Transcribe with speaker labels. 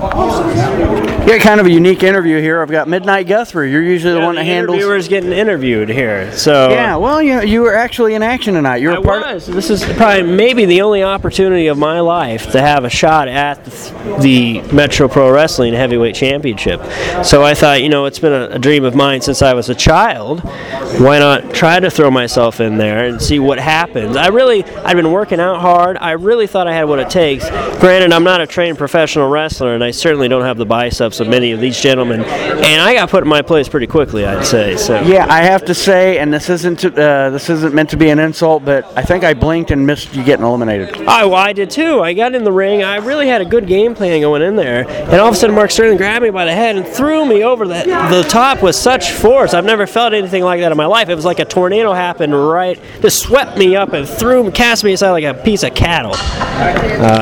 Speaker 1: You got kind of a unique interview here. I've got Midnight Guthrie. You're usually the one that handles.
Speaker 2: Interviewers getting interviewed here. So
Speaker 1: yeah, well, you were actually in action tonight. You're a part.
Speaker 2: This is probably maybe the only opportunity of my life to have a shot at the Metro Pro Wrestling Heavyweight Championship. So I thought, it's been a dream of mine since I was a child. Why not try to throw myself in there and see what happens? I'd been working out hard. I really thought I had what it takes. Granted, I'm not a trained professional wrestler, and I certainly don't have the biceps of many of these gentlemen. And I got put in my place pretty quickly, I'd say. So
Speaker 1: yeah, I have to say, and this isn't meant to be an insult, but I think I blinked and missed you getting eliminated.
Speaker 2: Oh, well, I did too. I got in the ring. I really had a good game plan going in there, and all of a sudden Mark Sterling grabbed me by the head and threw me over the top with such force. I've never felt anything like that in my life. It was like a tornado happened just swept me up and cast me aside like a piece of cattle.